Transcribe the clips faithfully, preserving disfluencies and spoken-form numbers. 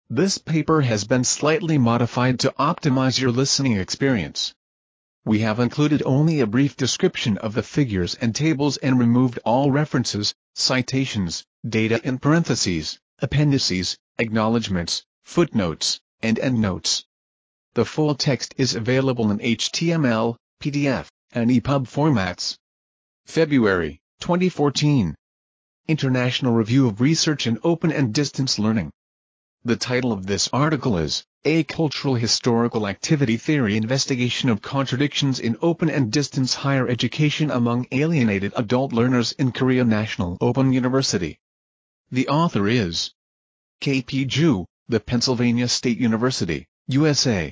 This paper has been slightly modified to optimize your listening experience. We have included only a brief description of the figures and tables and removed all references, citations, data in parentheses, appendices, acknowledgments, footnotes, and endnotes. The full text is available in H T M L, P D F, and E P U B formats. February twenty fourteen. International Review of Research in Open and Distance Learning. The title of this article is, A Cultural Historical Activity Theory Investigation of Contradictions in Open and Distance Higher Education Among Alienated Adult Learners in Korea National Open University. The author is K P Ju, the Pennsylvania State University, U S A.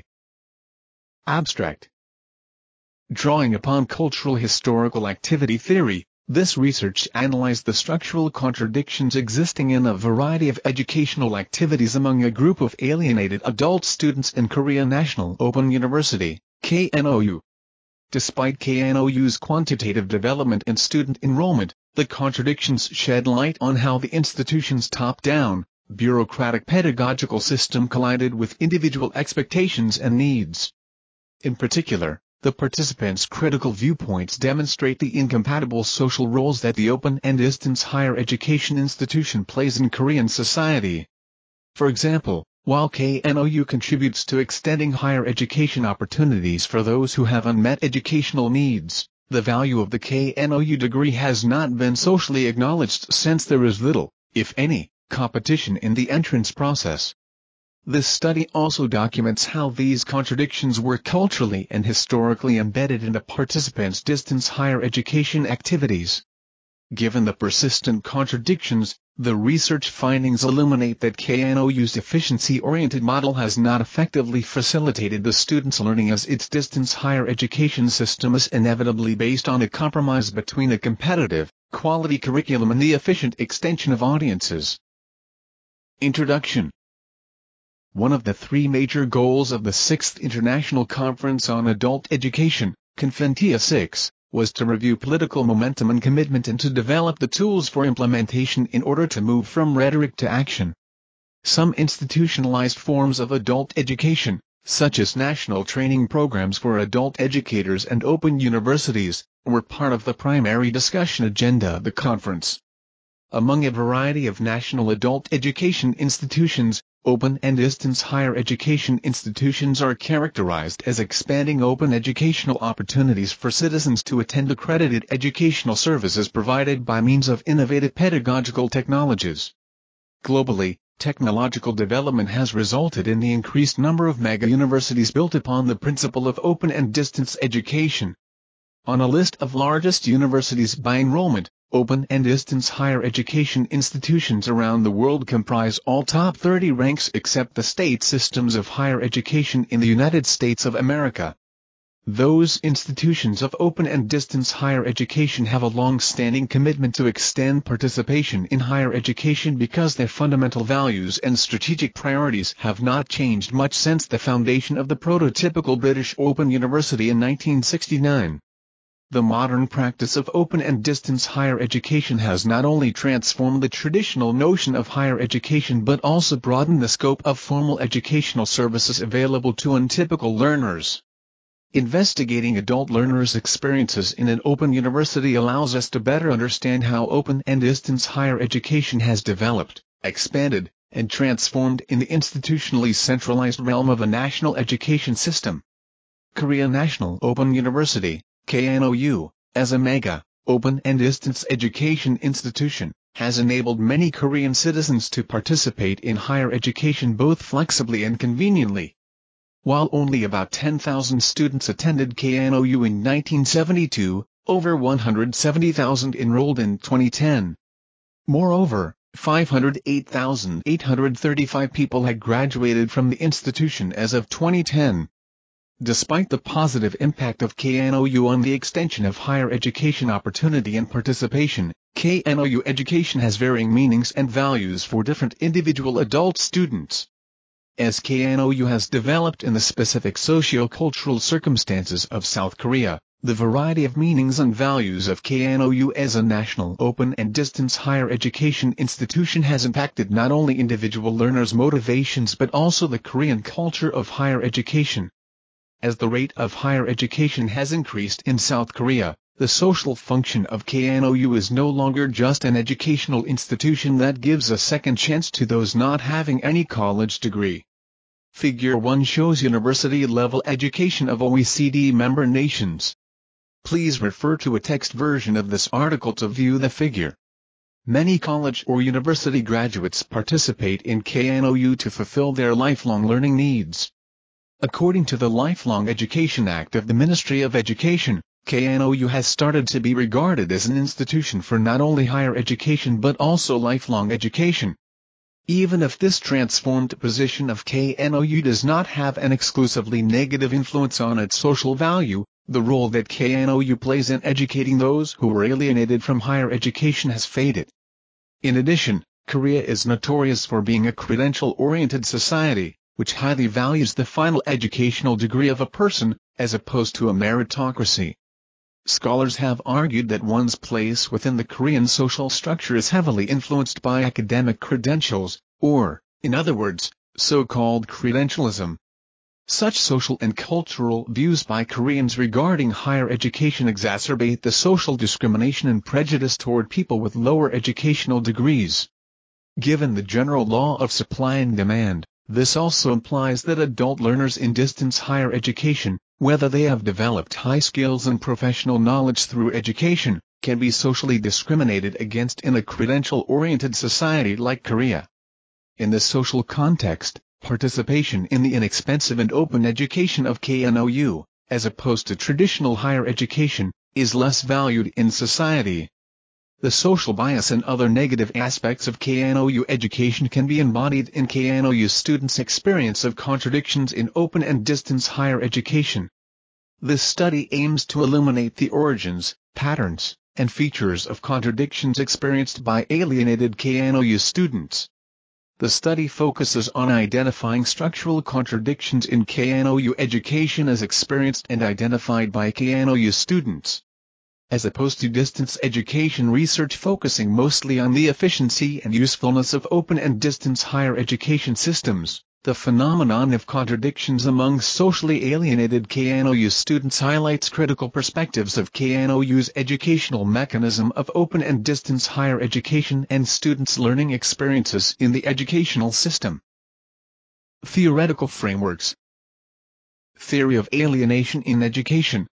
Abstract. Drawing upon cultural historical activity theory, this research analyzed the structural contradictions existing in a variety of educational activities among a group of alienated adult students in Korea National Open University, K N O U. Despite K N O U's quantitative development in student enrollment, the contradictions shed light on how the institution's top-down, bureaucratic pedagogical system collided with individual expectations and needs. In particular, the participants' critical viewpoints demonstrate the incompatible social roles that the open and distance higher education institution plays in Korean society. For example, while K N O U contributes to extending higher education opportunities for those who have unmet educational needs, the value of the K N O U degree has not been socially acknowledged since there is little, if any, competition in the entrance process. This study also documents how these contradictions were culturally and historically embedded into participants' distance higher education activities. Given the persistent contradictions, the research findings illuminate that K N O U's efficiency-oriented model has not effectively facilitated the students' learning, as its distance higher education system is inevitably based on a compromise between a competitive, quality curriculum and the efficient extension of audiences. Introduction. One of the three major goals of the sixth International Conference on Adult Education, Conventia six, was to review political momentum and commitment and to develop the tools for implementation in order to move from rhetoric to action. Some institutionalized forms of adult education, such as national training programs for adult educators and open universities, were part of the primary discussion agenda of the conference. Among a variety of national adult education institutions, open and distance higher education institutions are characterized as expanding open educational opportunities for citizens to attend accredited educational services provided by means of innovative pedagogical technologies. Globally, technological development has resulted in the increased number of mega-universities built upon the principle of open and distance education. On a list of largest universities by enrollment, open and distance higher education institutions around the world comprise all top thirty ranks except the state systems of higher education in the United States of America. Those institutions of open and distance higher education have a long-standing commitment to extend participation in higher education because their fundamental values and strategic priorities have not changed much since the foundation of the prototypical British Open University in nineteen sixty-nine. The modern practice of open and distance higher education has not only transformed the traditional notion of higher education but also broadened the scope of formal educational services available to untypical learners. Investigating adult learners' experiences in an open university allows us to better understand how open and distance higher education has developed, expanded, and transformed in the institutionally centralized realm of a national education system. Korea National Open University, K N O U, as a mega, open and distance education institution, has enabled many Korean citizens to participate in higher education both flexibly and conveniently. While only about ten thousand students attended K N O U in nineteen seventy-two, over one hundred seventy thousand enrolled in twenty ten. Moreover, five hundred eight thousand eight hundred thirty-five people had graduated from the institution as of twenty ten. Despite the positive impact of K N O U on the extension of higher education opportunity and participation, K N O U education has varying meanings and values for different individual adult students. As K N O U has developed in the specific socio-cultural circumstances of South Korea, The variety of meanings and values of K N O U as a national open and distance higher education institution has impacted not only individual learners' motivations but also the Korean culture of higher education. As the rate of higher education has increased in South Korea, the social function of K N O U is no longer just an educational institution that gives a second chance to those not having any college degree. Figure one shows university-level education of O E C D member nations. Please refer to a text version of this article to view the figure. Many college or university graduates participate in K N O U to fulfill their lifelong learning needs. According to the Lifelong Education Act of the Ministry of Education, K N O U has started to be regarded as an institution for not only higher education but also lifelong education. Even if this transformed position of K N O U does not have an exclusively negative influence on its social value, the role that K N O U plays in educating those who were alienated from higher education has faded. In addition, Korea is notorious for being a credential-oriented society, which highly values the final educational degree of a person, as opposed to a meritocracy. Scholars have argued that one's place within the Korean social structure is heavily influenced by academic credentials, or, in other words, so-called credentialism. Such social and cultural views by Koreans regarding higher education exacerbate the social discrimination and prejudice toward people with lower educational degrees. Given the general law of supply and demand, this also implies that adult learners in distance higher education, whether they have developed high skills and professional knowledge through education, can be socially discriminated against in a credential-oriented society like Korea. In this social context, participation in the inexpensive and open education of K N O U, as opposed to traditional higher education, is less valued in society. The social bias and other negative aspects of K N O U education can be embodied in K N O U students' experience of contradictions in open and distance higher education. This study aims to illuminate the origins, patterns, and features of contradictions experienced by alienated K N O U students. The study focuses on identifying structural contradictions in K N O U education as experienced and identified by K N O U students. As opposed to distance education research focusing mostly on the efficiency and usefulness of open and distance higher education systems, the phenomenon of contradictions among socially alienated K N O U students highlights critical perspectives of K N O U's educational mechanism of open and distance higher education and students' learning experiences in the educational system. Theoretical frameworks. Theory of alienation in education.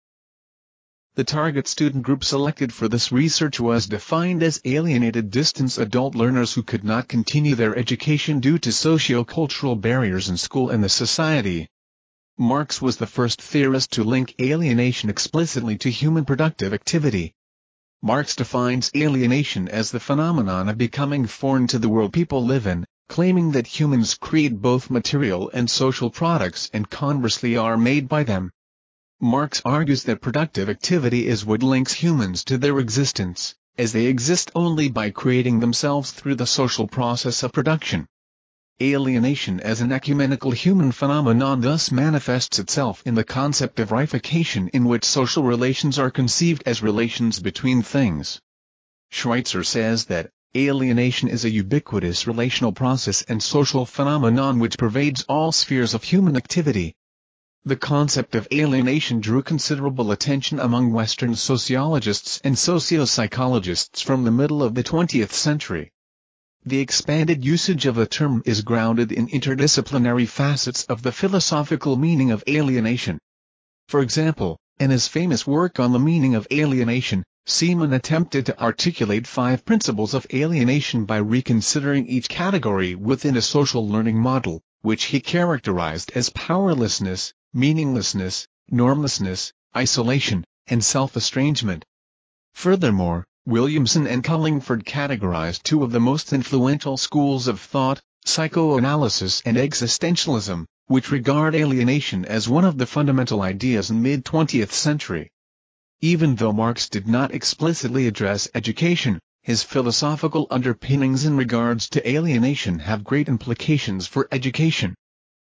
The target student group selected for this research was defined as alienated distance adult learners who could not continue their education due to socio-cultural barriers in school and the society. Marx was the first theorist to link alienation explicitly to human productive activity. Marx defines alienation as the phenomenon of becoming foreign to the world people live in, claiming that humans create both material and social products and conversely are made by them. Marx argues that productive activity is what links humans to their existence, as they exist only by creating themselves through the social process of production. Alienation as an ecumenical human phenomenon thus manifests itself in the concept of reification, in which social relations are conceived as relations between things. Schweitzer says that alienation is a ubiquitous relational process and social phenomenon which pervades all spheres of human activity. The concept of alienation drew considerable attention among Western sociologists and socio-psychologists from the middle of the twentieth century. The expanded usage of the term is grounded in interdisciplinary facets of the philosophical meaning of alienation. For example, in his famous work on the meaning of alienation, Seaman attempted to articulate five principles of alienation by reconsidering each category within a social learning model, which he characterized as powerlessness, meaninglessness, normlessness, isolation, and self-estrangement. Furthermore, Williamson and Cullingford categorized two of the most influential schools of thought, psychoanalysis and existentialism, which regard alienation as one of the fundamental ideas in the mid-twentieth century. Even though Marx did not explicitly address education, his philosophical underpinnings in regards to alienation have great implications for education.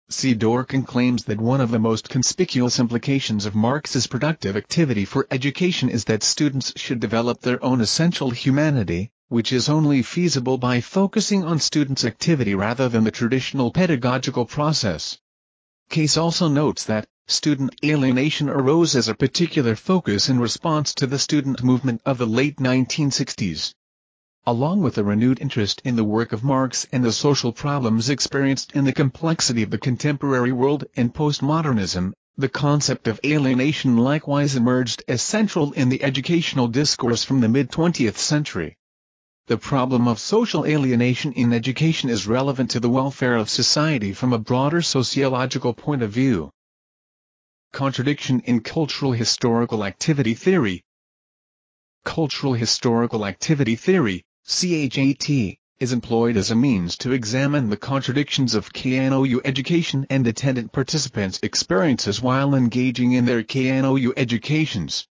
C. Dworkin claims that one of the most conspicuous implications of Marx's productive activity for education is that students should develop their own essential humanity, which is only feasible by focusing on students' activity rather than the traditional pedagogical process. Case also notes that student alienation arose as a particular focus in response to the student movement of the late nineteen sixties. Along with a renewed interest in the work of Marx and the social problems experienced in the complexity of the contemporary world and postmodernism, the concept of alienation likewise emerged as central in the educational discourse from the mid-twentieth century. The problem of social alienation in education is relevant to the welfare of society from a broader sociological point of view. Contradiction in cultural historical activity theory. Cultural historical activity theory, C H A T, is employed as a means to examine the contradictions of K N O U education and attendant participants' experiences while engaging in their K N O U educations.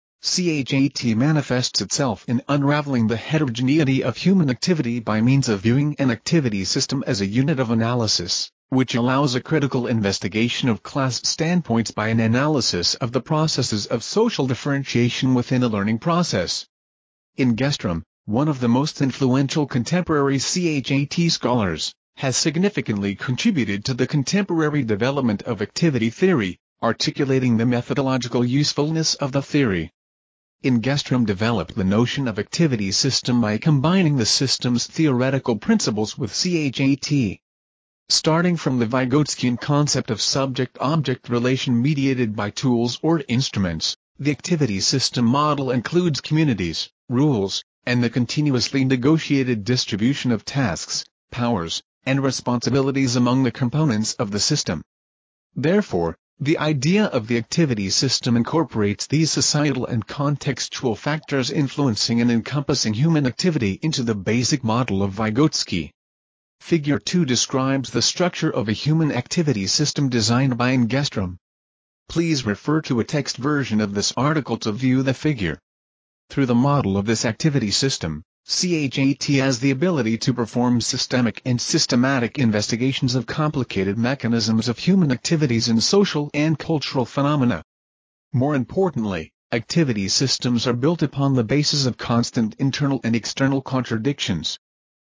C H A T manifests itself in unraveling the heterogeneity of human activity by means of viewing an activity system as a unit of analysis, which allows a critical investigation of class standpoints by an analysis of the processes of social differentiation within a learning process. Engstrom, one of the most influential contemporary C H A T scholars, has significantly contributed to the contemporary development of activity theory, articulating the methodological usefulness of the theory. Engstrom developed the notion of activity system by combining the system's theoretical principles with C H A T. Starting from the Vygotskian concept of subject-object relation mediated by tools or instruments, the activity system model includes communities, rules, and the continuously negotiated distribution of tasks, powers, and responsibilities among the components of the system. Therefore, the idea of the activity system incorporates these societal and contextual factors influencing and encompassing human activity into the basic model of Vygotsky. Figure two describes the structure of a human activity system designed by Engstrom. Please refer to a text version of this article to view the figure. Through the model of this activity system, C H A T has the ability to perform systemic and systematic investigations of complicated mechanisms of human activities in social and cultural phenomena. More importantly, activity systems are built upon the basis of constant internal and external contradictions.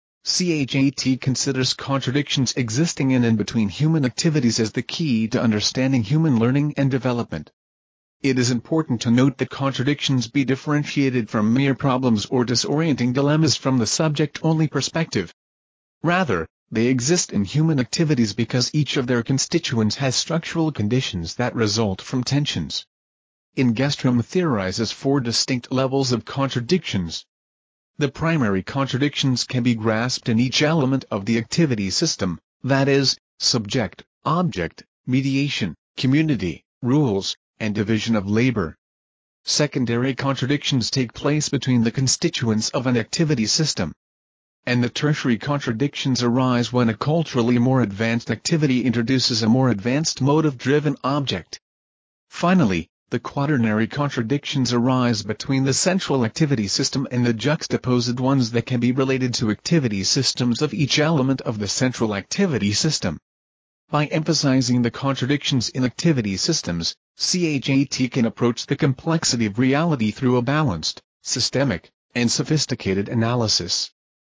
C H A T considers contradictions existing in and between human activities as the key to understanding human learning and development. It is important to note that contradictions be differentiated from mere problems or disorienting dilemmas from the subject-only perspective. Rather, they exist in human activities because each of their constituents has structural conditions that result from tensions. Engstrom theorizes four distinct levels of contradictions. The primary contradictions can be grasped in each element of the activity system, that is, subject, object, mediation, community, rules, and division of labor. Secondary contradictions take place between the constituents of an activity system. And the tertiary contradictions arise when a culturally more advanced activity introduces a more advanced motive-driven object. Finally, the quaternary contradictions arise between the central activity system and the juxtaposed ones that can be related to activity systems of each element of the central activity system. By emphasizing the contradictions in activity systems, C H A T can approach the complexity of reality through a balanced, systemic, and sophisticated analysis.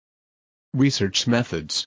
Research methods.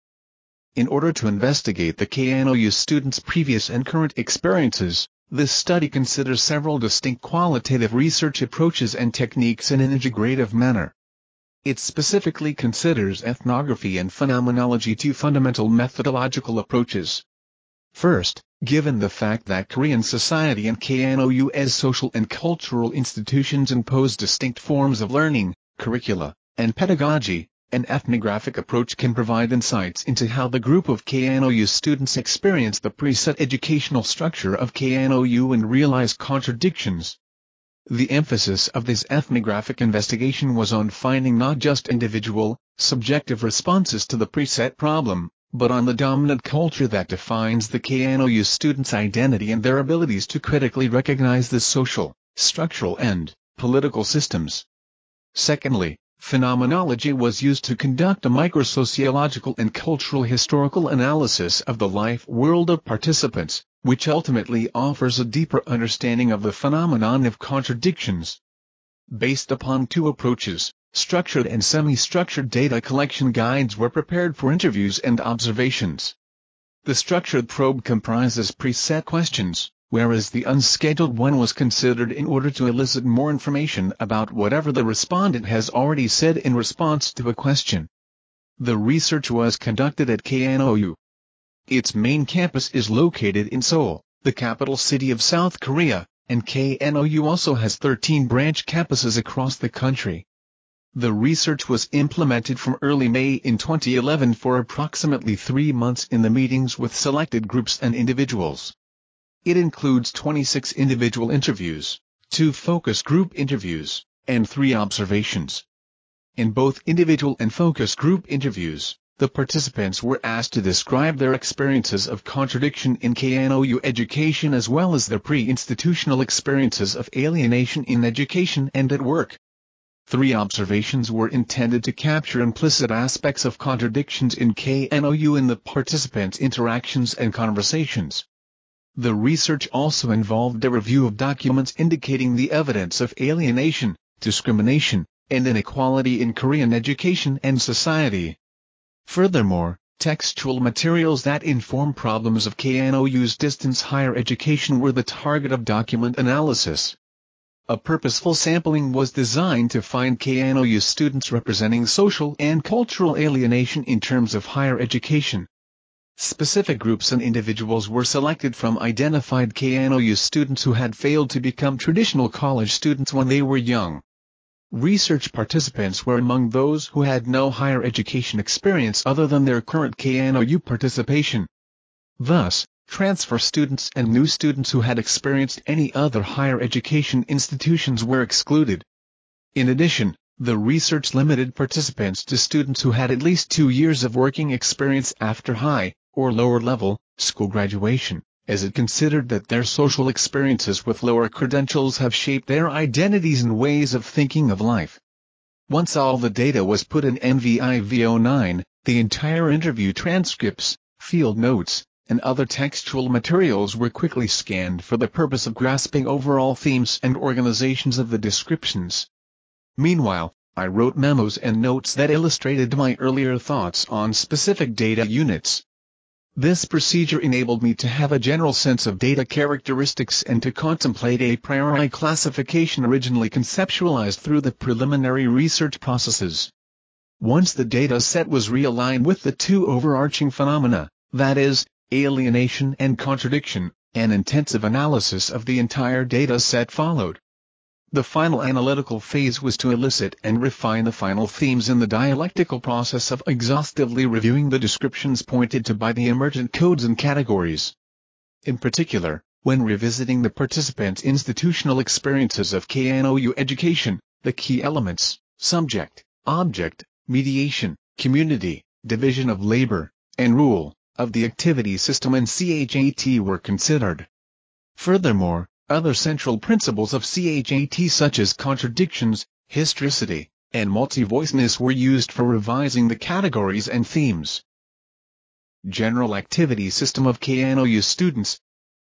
In order to investigate the K N O U students' previous and current experiences, this study considers several distinct qualitative research approaches and techniques in an integrative manner. It specifically considers ethnography and phenomenology, two fundamental methodological approaches. First, given the fact that Korean society and K N O U as social and cultural institutions impose distinct forms of learning, curricula, and pedagogy, an ethnographic approach can provide insights into how the group of K N O U students experience the preset educational structure of K N O U and realize contradictions. The emphasis of this ethnographic investigation was on finding not just individual, subjective responses to the preset problem, but on the dominant culture that defines the K N O U students' identity and their abilities to critically recognize the social, structural and political systems. Secondly, Phenomenology was used to conduct a microsociological and cultural historical analysis of the life world of participants, which ultimately offers a deeper understanding of the phenomenon of contradictions. Based upon two approaches, structured and semi-structured data collection guides were prepared for interviews and observations. The structured probe comprises preset questions, whereas the unscheduled one was considered in order to elicit more information about whatever the respondent has already said in response to a question. The research was conducted at K N O U. Its main campus is located in Seoul, the capital city of South Korea, and K N O U also has thirteen branch campuses across the country. The research was implemented from early May in twenty eleven for approximately three months in the meetings with selected groups and individuals. It includes twenty-six individual interviews, two focus group interviews, and three observations. In both individual and focus group interviews, the participants were asked to describe their experiences of contradiction in K N O U education as well as their pre-institutional experiences of alienation in education and at work. Three observations were intended to capture implicit aspects of contradictions in K N O U in the participants' interactions and conversations. The research also involved a review of documents indicating the evidence of alienation, discrimination, and inequality in Korean education and society. Furthermore, textual materials that inform problems of K N O U's distance higher education were the target of document analysis. A purposeful sampling was designed to find K N O U students representing social and cultural alienation in terms of higher education. Specific groups and individuals were selected from identified K N O U students who had failed to become traditional college students when they were young. Research participants were among those who had no higher education experience other than their current K N O U participation. Thus, transfer students and new students who had experienced any other higher education institutions were excluded. In addition, the research limited participants to students who had at least two years of working experience after high, or lower-level, school graduation, as it considered that their social experiences with lower credentials have shaped their identities and ways of thinking of life. Once all the data was put in N V I V oh nine, the entire interview transcripts, field notes, and other textual materials were quickly scanned for the purpose of grasping overall themes and organizations of the descriptions. Meanwhile, I wrote memos and notes that illustrated my earlier thoughts on specific data units. This procedure enabled me to have a general sense of data characteristics and to contemplate a priori classification originally conceptualized through the preliminary research processes. Once the data set was realigned with the two overarching phenomena, that is, alienation and contradiction, an intensive analysis of the entire data set followed. The final analytical phase was to elicit and refine the final themes in the dialectical process of exhaustively reviewing the descriptions pointed to by the emergent codes and categories. In particular, when revisiting the participants' institutional experiences of K N O U education, the key elements, subject, object, mediation, community, division of labor, and rule, of the activity system and C H A T were considered. Furthermore, other central principles of C H A T such as contradictions, historicity, and multi-voiceness were used for revising the categories and themes. General Activity System of K N O U Students.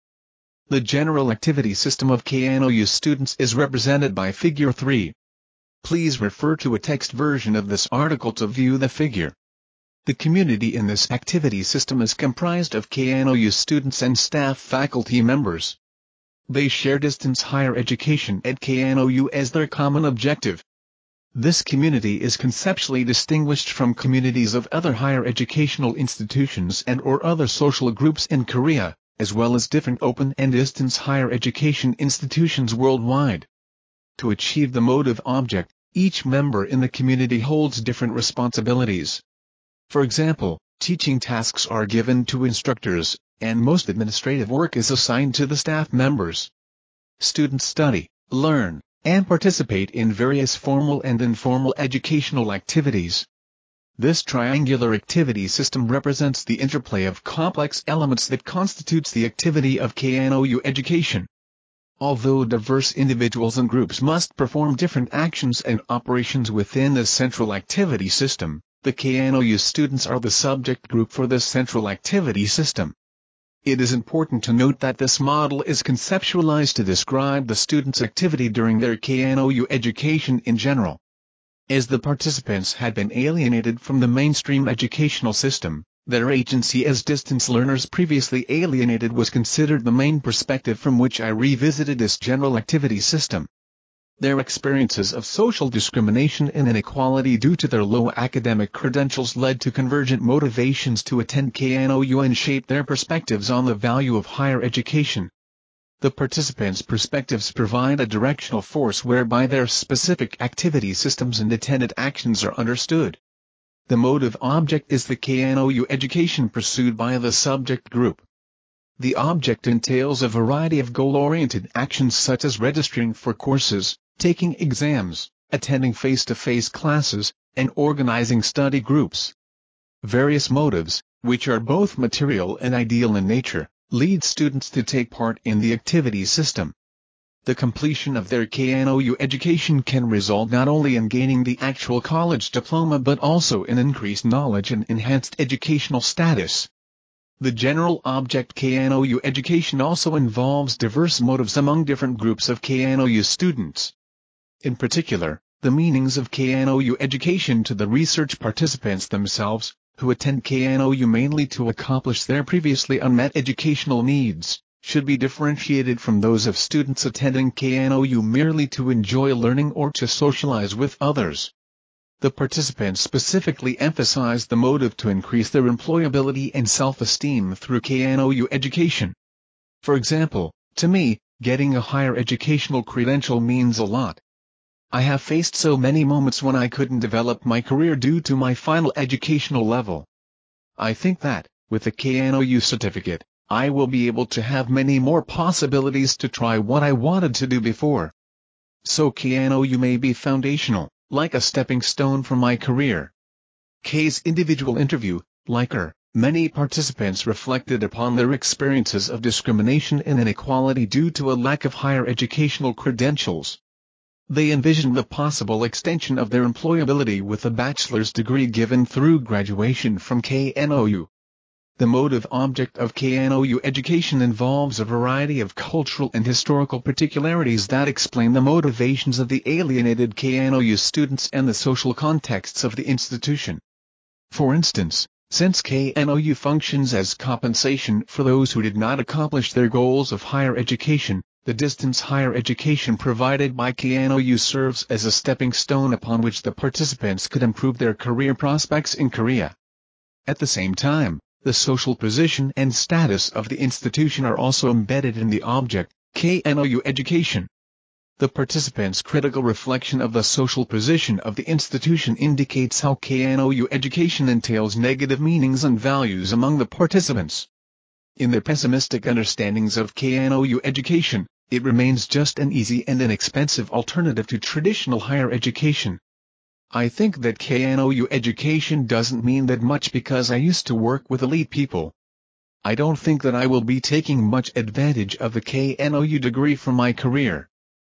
The General Activity System of K N O U Students is represented by Figure three. Please refer to a text version of this article to view the figure. The community in this activity system is comprised of K N O U students and staff faculty members. They share distance higher education at K N O U as their common objective. This community is conceptually distinguished from communities of other higher educational institutions and or other social groups in Korea, as well as different open and distance higher education institutions worldwide. To achieve the motive object, each member in the community holds different responsibilities. For example, teaching tasks are given to instructors, and most administrative work is assigned to the staff members. Students study, learn, and participate in various formal and informal educational activities. This triangular activity system represents the interplay of complex elements that constitutes the activity of K N O U education. Although diverse individuals and groups must perform different actions and operations within the central activity system, the K N O U students are the subject group for this central activity system. It is important to note that this model is conceptualized to describe the students' activity during their K N O U education in general. As the participants had been alienated from the mainstream educational system, their agency as distance learners previously alienated was considered the main perspective from which I revisited this general activity system. Their experiences of social discrimination and inequality due to their low academic credentials led to convergent motivations to attend K N O U and shape their perspectives on the value of higher education. The participants' perspectives provide a directional force whereby their specific activity systems and attended actions are understood. The motive object is the K N O U education pursued by the subject group. The object entails a variety of goal-oriented actions such as registering for courses, taking exams, attending face-to-face classes, and organizing study groups. Various motives, which are both material and ideal in nature, lead students to take part in the activity system. The completion of their K N O U education can result not only in gaining the actual college diploma but also in increased knowledge and enhanced educational status. The general object K N O U education also involves diverse motives among different groups of K N O U students. In particular, the meanings of K N O U education to the research participants themselves, who attend K N O U mainly to accomplish their previously unmet educational needs, should be differentiated from those of students attending K N O U merely to enjoy learning or to socialize with others. The participants specifically emphasize the motive to increase their employability and self-esteem through K N O U education. For example, to me, getting a higher educational credential means a lot. I have faced so many moments when I couldn't develop my career due to my final educational level. I think that, with a K N O U certificate, I will be able to have many more possibilities to try what I wanted to do before. So K N O U may be foundational, like a stepping stone for my career. K's individual interview, like her, many participants reflected upon their experiences of discrimination and inequality due to a lack of higher educational credentials. They envisioned the possible extension of their employability with a bachelor's degree given through graduation from K N O U. The motive object of K N O U education involves a variety of cultural and historical particularities that explain the motivations of the alienated K N O U students and the social contexts of the institution. For instance, since K N O U functions as compensation for those who did not accomplish their goals of higher education, the distance higher education provided by K N O U serves as a stepping stone upon which the participants could improve their career prospects in Korea. At the same time, the social position and status of the institution are also embedded in the object, K N O U education. The participants' critical reflection of the social position of the institution indicates how K N O U education entails negative meanings and values among the participants. In their pessimistic understandings of K N O U education, it remains just an easy and inexpensive alternative to traditional higher education. I think that K N O U education doesn't mean that much because I used to work with elite people. I don't think that I will be taking much advantage of the K N O U degree for my career.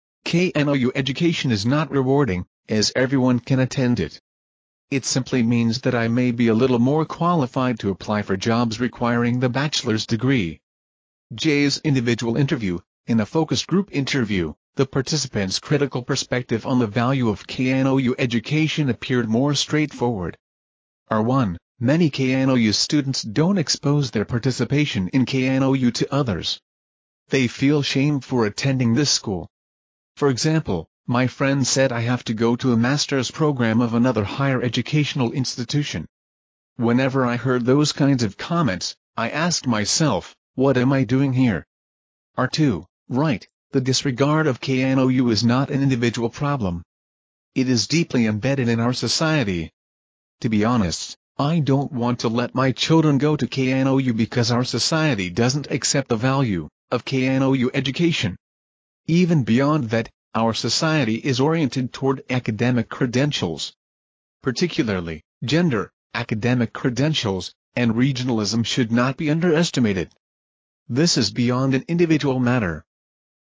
K N O U education is not rewarding, as everyone can attend it. It simply means that I may be a little more qualified to apply for jobs requiring the bachelor's degree. J's individual interview. In a focus group interview, the participants' critical perspective on the value of K N O U education appeared more straightforward. R one. Many K N O U students don't expose their participation in K N O U to others. They feel shame for attending this school. For example, my friend said I have to go to a master's program of another higher educational institution. Whenever I heard those kinds of comments, I asked myself, what am I doing here? R two. Right, the disregard of K N O U is not an individual problem. It is deeply embedded in our society. To be honest, I don't want to let my children go to K N O U because our society doesn't accept the value of K N O U education. Even beyond that, our society is oriented toward academic credentials. Particularly, gender, academic credentials, and regionalism should not be underestimated. This is beyond an individual matter.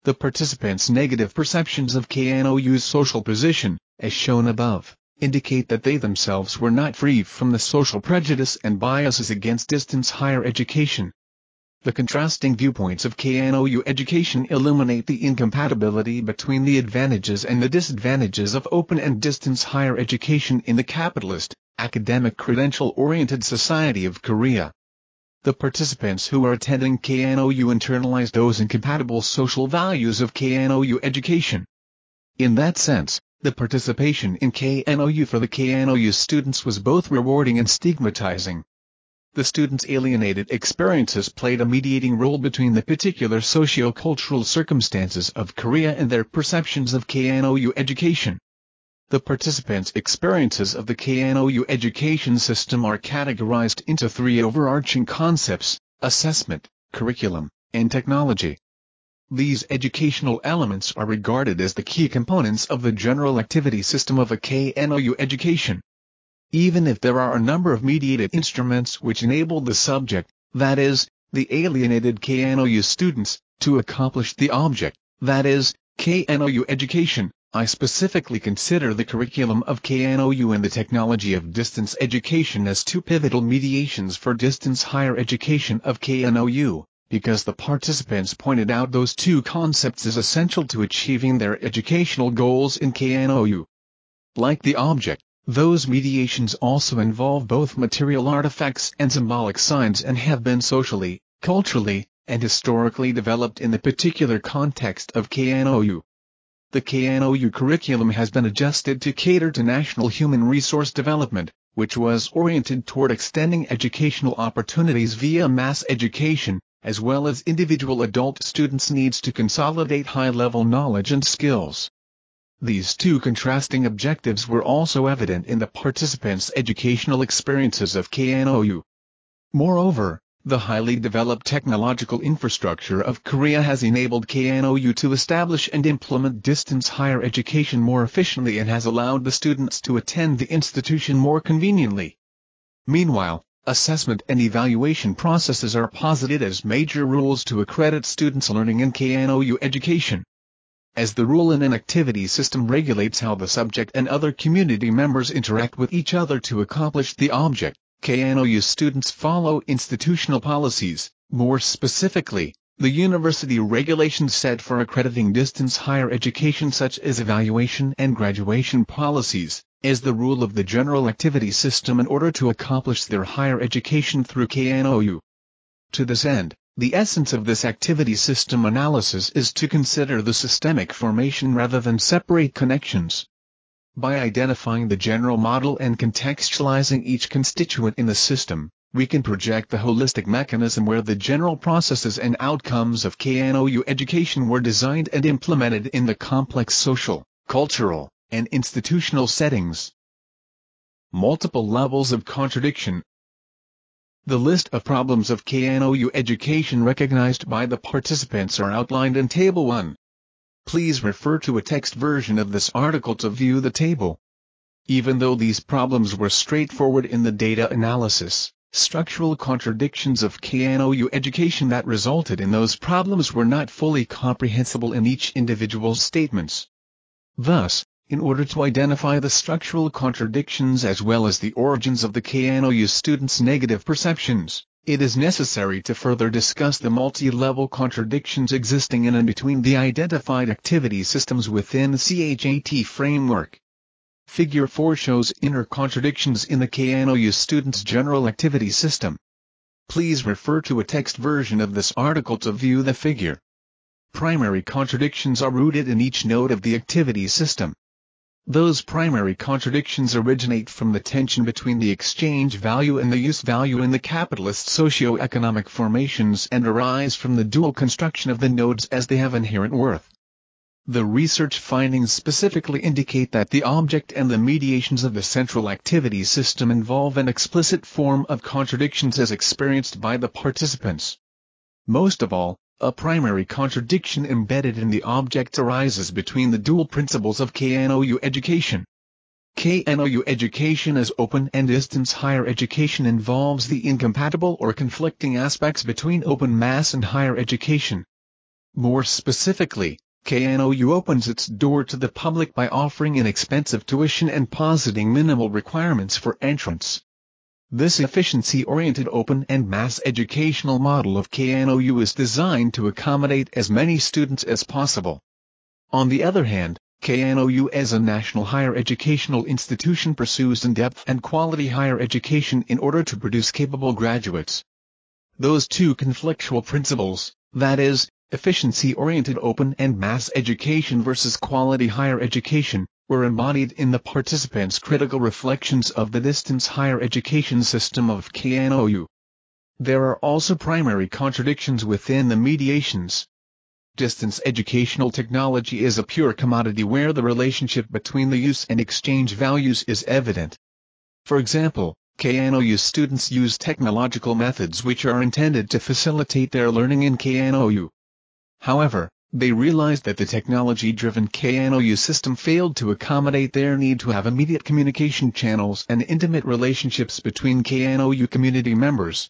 The participants' negative perceptions of K N O U's social position, as shown above, indicate that they themselves were not free from the social prejudice and biases against distance higher education. The contrasting viewpoints of K N O U education illuminate the incompatibility between the advantages and the disadvantages of open and distance higher education in the capitalist, academic credential-oriented society of Korea. The participants who are attending K N O U internalize those incompatible social values of K N O U education. In that sense, the participation in K N O U for the K N O U students was both rewarding and stigmatizing. The students' alienated experiences played a mediating role between the particular socio-cultural circumstances of Korea and their perceptions of K N O U education. The participants' experiences of the K N O U education system are categorized into three overarching concepts: assessment, curriculum, and technology. These educational elements are regarded as the key components of the general activity system of a K N O U education. Even if there are a number of mediated instruments which enable the subject, that is, the alienated K N O U students, to accomplish the object, that is, K N O U education, I specifically consider the curriculum of K N O U and the technology of distance education as two pivotal mediations for distance higher education of K N O U, because the participants pointed out those two concepts as essential to achieving their educational goals in K N O U. Like the object, those mediations also involve both material artifacts and symbolic signs and have been socially, culturally, and historically developed in the particular context of K N O U. The K N O U curriculum has been adjusted to cater to national human resource development, which was oriented toward extending educational opportunities via mass education, as well as individual adult students' needs to consolidate high-level knowledge and skills. These two contrasting objectives were also evident in the participants' educational experiences of K N O U. Moreover, the highly developed technological infrastructure of Korea has enabled K N O U to establish and implement distance higher education more efficiently and has allowed the students to attend the institution more conveniently. Meanwhile, assessment and evaluation processes are posited as major rules to accredit students' learning in K N O U education. As the rule in an activity system regulates how the subject and other community members interact with each other to accomplish the object, K N O U students follow institutional policies, more specifically, the university regulations set for accrediting distance higher education such as evaluation and graduation policies, as the rule of the general activity system in order to accomplish their higher education through K N O U. To this end, the essence of this activity system analysis is to consider the systemic formation rather than separate connections. By identifying the general model and contextualizing each constituent in the system, we can project the holistic mechanism where the general processes and outcomes of K N O U education were designed and implemented in the complex social, cultural, and institutional settings. Multiple levels of contradiction. The list of problems of K N O U education recognized by the participants are outlined in Table one. Please refer to a text version of this article to view the table. Even though these problems were straightforward in the data analysis, structural contradictions of K N O U education that resulted in those problems were not fully comprehensible in each individual's statements. Thus, in order to identify the structural contradictions as well as the origins of the K N O U students' negative perceptions, it is necessary to further discuss the multi-level contradictions existing in and between the identified activity systems within the C H A T framework. Figure four shows inner contradictions in the K N O U students' general activity system. Please refer to a text version of this article to view the figure. Primary contradictions are rooted in each node of the activity system. Those primary contradictions originate from the tension between the exchange value and the use value in the capitalist socio-economic formations and arise from the dual construction of the nodes as they have inherent worth. The research findings specifically indicate that the object and the mediations of the central activity system involve an explicit form of contradictions as experienced by the participants. Most of all, a primary contradiction embedded in the object arises between the dual principles of K N O U education. K N O U education as open and distance higher education involves the incompatible or conflicting aspects between open mass and higher education. More specifically, K N O U opens its door to the public by offering inexpensive tuition and positing minimal requirements for entrance. This efficiency-oriented open and mass educational model of K N O U is designed to accommodate as many students as possible. On the other hand, K N O U as a national higher educational institution pursues in-depth and quality higher education in order to produce capable graduates. Those two conflictual principles, that is, efficiency-oriented open and mass education versus quality higher education, were embodied in the participants' critical reflections of the distance higher education system of K N O U. There are also primary contradictions within the mediations. Distance educational technology is a pure commodity where the relationship between the use and exchange values is evident. For example, K N O U students use technological methods which are intended to facilitate their learning in K N O U. However, they realized that the technology-driven K N O U system failed to accommodate their need to have immediate communication channels and intimate relationships between K N O U community members.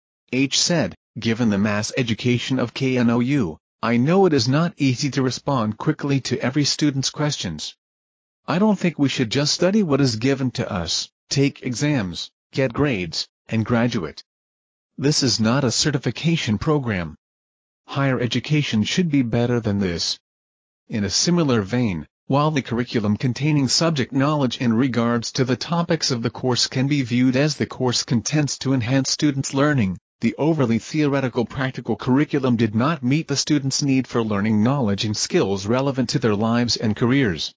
H said, "Given the mass education of K N O U, I know it is not easy to respond quickly to every student's questions. I don't think we should just study what is given to us, take exams, get grades, and graduate. This is not a certification program. Higher education should be better than this." In a similar vein, while the curriculum containing subject knowledge in regards to the topics of the course can be viewed as the course contents to enhance students' learning, the overly theoretical practical curriculum did not meet the students' need for learning knowledge and skills relevant to their lives and careers.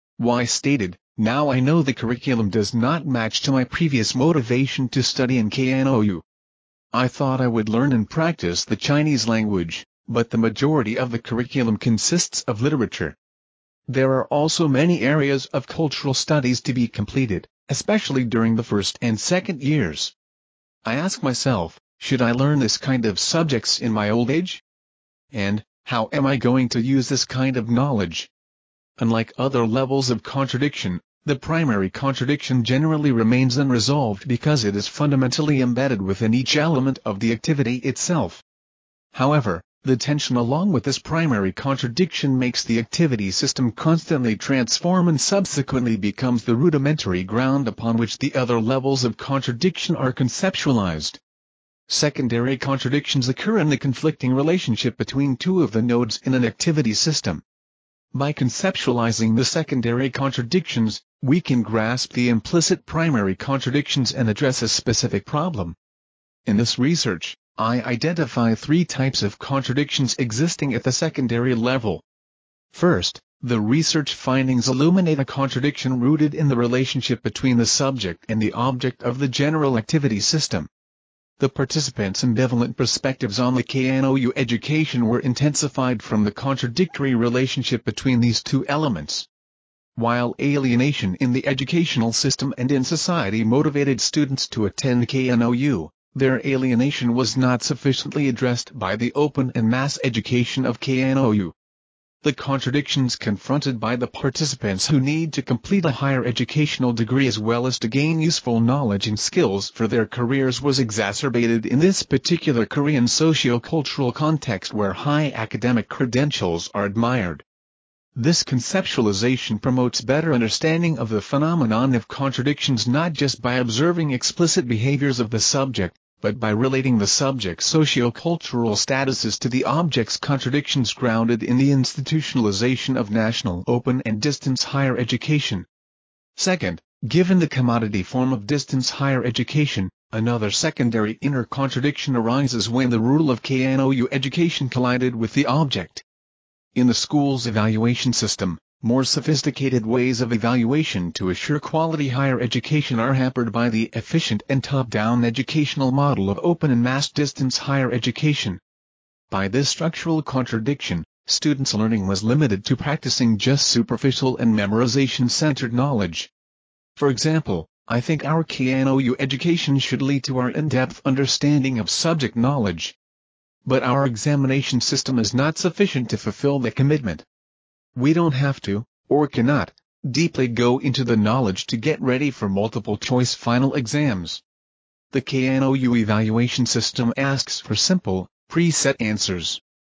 Y stated, "Now I know the curriculum does not match to my previous motivation to study in K N O U. I thought I would learn and practice the Chinese language, but the majority of the curriculum consists of literature. There are also many areas of cultural studies to be completed, especially during the first and second years. I ask myself, should I learn this kind of subjects in my old age? And, how am I going to use this kind of knowledge?" Unlike other levels of contradiction, the primary contradiction generally remains unresolved because it is fundamentally embedded within each element of the activity itself. However, the tension along with this primary contradiction makes the activity system constantly transform and subsequently becomes the rudimentary ground upon which the other levels of contradiction are conceptualized. Secondary contradictions occur in the conflicting relationship between two of the nodes in an activity system. By conceptualizing the secondary contradictions, we can grasp the implicit primary contradictions and address a specific problem. In this research, I identify three types of contradictions existing at the secondary level. First, the research findings illuminate a contradiction rooted in the relationship between the subject and the object of the general activity system. The participants' ambivalent perspectives on the K N O U education were intensified from the contradictory relationship between these two elements. While alienation in the educational system and in society motivated students to attend K N O U, their alienation was not sufficiently addressed by the open and mass education of K N O U. The contradictions confronted by the participants who need to complete a higher educational degree as well as to gain useful knowledge and skills for their careers was exacerbated in this particular Korean socio-cultural context where high academic credentials are admired. This conceptualization promotes better understanding of the phenomenon of contradictions not just by observing explicit behaviors of the subject, but by relating the subject's socio-cultural statuses to the object's contradictions grounded in the institutionalization of national open and distance higher education. Second, given the commodity form of distance higher education, another secondary inner contradiction arises when the rule of K N O U education collided with the object. In the school's evaluation system, more sophisticated ways of evaluation to assure quality higher education are hampered by the efficient and top-down educational model of open and mass distance higher education. By this structural contradiction, students' learning was limited to practicing just superficial and memorization-centered knowledge. For example, I think our K N O U education should lead to our in-depth understanding of subject knowledge. But our examination system is not sufficient to fulfill the commitment. We don't have to, or cannot, deeply go into the knowledge to get ready for multiple-choice final exams. The K N O U evaluation system asks for simple, preset answers.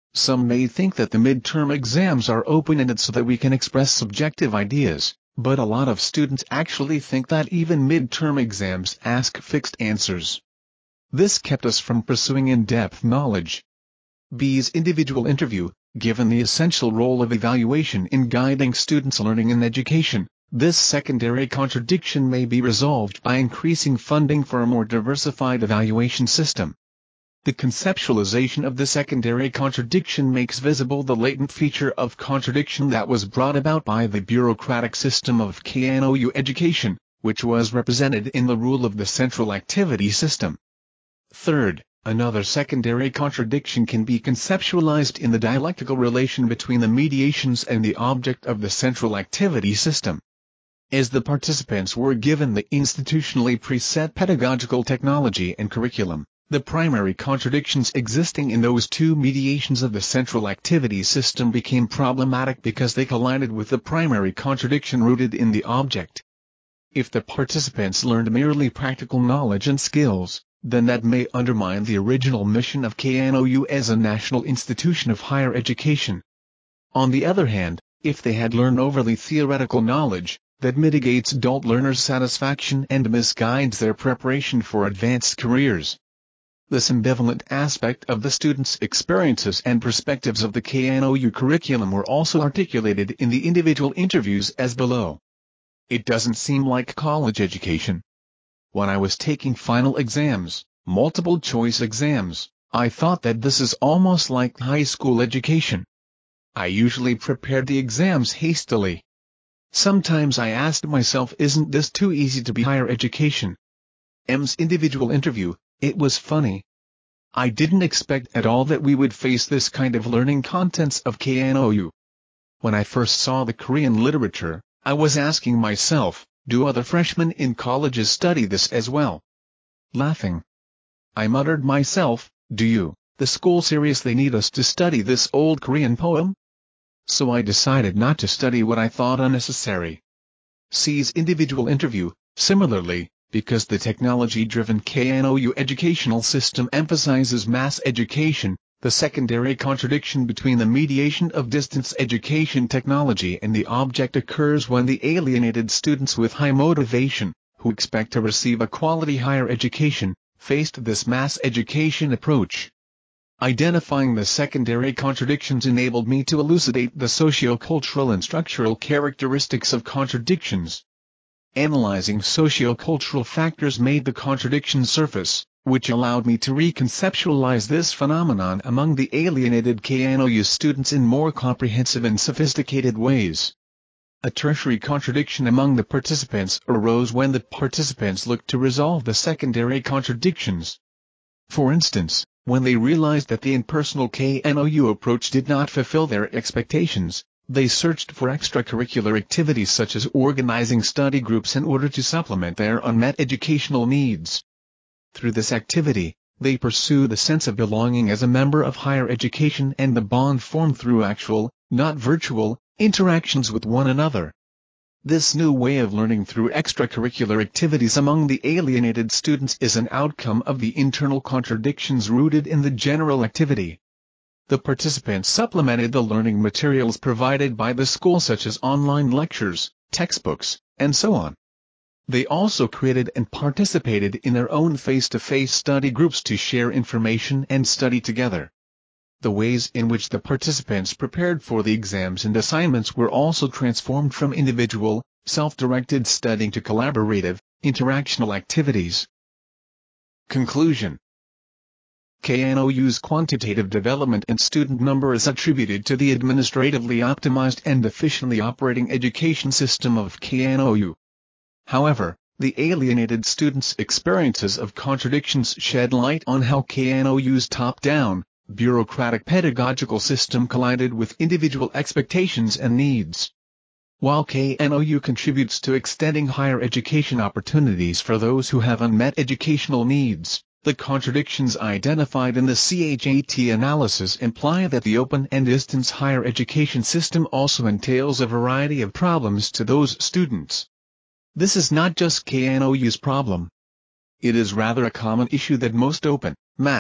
Some may think that the midterm exams are open-ended so that we can express subjective ideas, but a lot of students actually think that even midterm exams ask fixed answers. This kept us from pursuing in-depth knowledge. B's individual interview. Given the essential role of evaluation in guiding students' learning and education, this secondary contradiction may be resolved by increasing funding for a more diversified evaluation system. The conceptualization of the secondary contradiction makes visible the latent feature of contradiction that was brought about by the bureaucratic system of K N O U education, which was represented in the rule of the central activity system. Third, another secondary contradiction can be conceptualized in the dialectical relation between the mediations and the object of the central activity system. As the participants were given the institutionally preset pedagogical technology and curriculum, the primary contradictions existing in those two mediations of the central activity system became problematic because they collided with the primary contradiction rooted in the object. If the participants learned merely practical knowledge and skills, then that may undermine the original mission of K N O U as a national institution of higher education. On the other hand, if they had learned overly theoretical knowledge, that mitigates adult learners' satisfaction and misguides their preparation for advanced careers. This ambivalent aspect of the students' experiences and perspectives of the K N O U curriculum were also articulated in the individual interviews as below. It doesn't seem like college education. When I was taking final exams, multiple choice exams, I thought that this is almost like high school education. I usually prepared the exams hastily. Sometimes I asked myself, isn't this too easy to be higher education? M's individual interview. It was funny. I didn't expect at all that we would face this kind of learning contents of K N O U. When I first saw the Korean literature, I was asking myself, do other freshmen in colleges study this as well? Laughing. I muttered myself, do you, the school seriously need us to study this old Korean poem? So I decided not to study what I thought unnecessary. C's individual interview. Similarly, because the technology-driven K N O U educational system emphasizes mass education, the secondary contradiction between the mediation of distance education technology and the object occurs when the alienated students with high motivation, who expect to receive a quality higher education, faced this mass education approach. Identifying the secondary contradictions enabled me to elucidate the socio-cultural and structural characteristics of contradictions. Analyzing socio-cultural factors made the contradiction surface, which allowed me to reconceptualize this phenomenon among the alienated K N O U students in more comprehensive and sophisticated ways. A tertiary contradiction among the participants arose when the participants looked to resolve the secondary contradictions. For instance, when they realized that the impersonal K N O U approach did not fulfill their expectations, they searched for extracurricular activities such as organizing study groups in order to supplement their unmet educational needs. Through this activity, they pursue the sense of belonging as a member of higher education and the bond formed through actual, not virtual, interactions with one another. This new way of learning through extracurricular activities among the alienated students is an outcome of the internal contradictions rooted in the general activity. The participants supplemented the learning materials provided by the school such as online lectures, textbooks, and so on. They also created and participated in their own face-to-face study groups to share information and study together. The ways in which the participants prepared for the exams and assignments were also transformed from individual, self-directed studying to collaborative, interactional activities. Conclusion. K N O U's quantitative development and student number is attributed to the administratively optimized and efficiently operating education system of K N O U. However, the alienated students' experiences of contradictions shed light on how K N O U's top-down, bureaucratic pedagogical system collided with individual expectations and needs. While K N O U contributes to extending higher education opportunities for those who have unmet educational needs, the contradictions identified in the C H A T analysis imply that the open and distance higher education system also entails a variety of problems to those students. This is not just K N O U's problem. It is rather a common issue that most open, mass,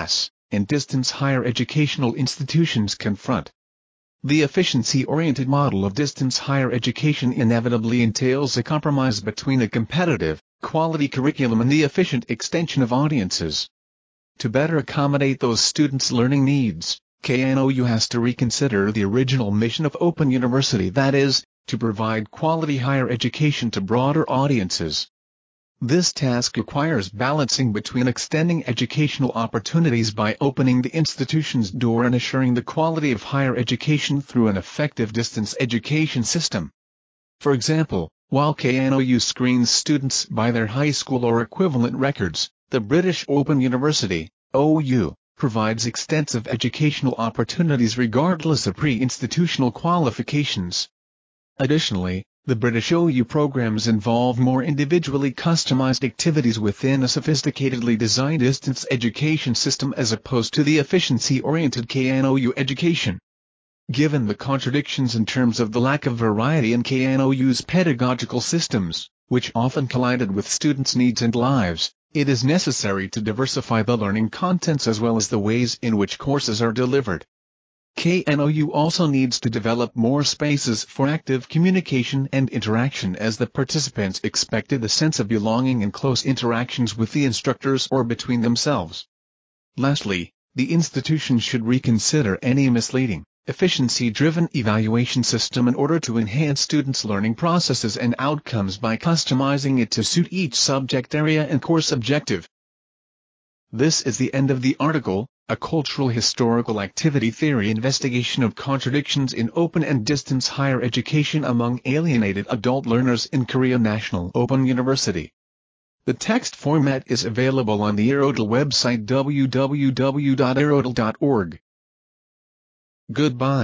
and distance higher educational institutions confront. The efficiency-oriented model of distance higher education inevitably entails a compromise between a competitive, quality curriculum and the efficient extension of audiences. To better accommodate those students' learning needs, K N O U has to reconsider the original mission of Open University, that is, to provide quality higher education to broader audiences. This task requires balancing between extending educational opportunities by opening the institution's door and assuring the quality of higher education through an effective distance education system. For example, while K N O U screens students by their high school or equivalent records, the British Open University, O U, provides extensive educational opportunities regardless of pre-institutional qualifications. Additionally, the British O U programs involve more individually customized activities within a sophisticatedly designed distance education system as opposed to the efficiency-oriented K N O U education. Given the contradictions in terms of the lack of variety in K N O U's pedagogical systems, which often collided with students' needs and lives, it is necessary to diversify the learning contents as well as the ways in which courses are delivered. K N O U also needs to develop more spaces for active communication and interaction, as the participants expected a sense of belonging and close interactions with the instructors or between themselves. Lastly, the institution should reconsider any misleading, efficiency-driven evaluation system in order to enhance students' learning processes and outcomes by customizing it to suit each subject area and course objective. This is the end of the article, A Cultural Historical Activity Theory Investigation of Contradictions in Open and Distance Higher Education Among Alienated Adult Learners in Korea National Open University. The text format is available on the Aerodel website w w w dot aerodel dot org. Goodbye.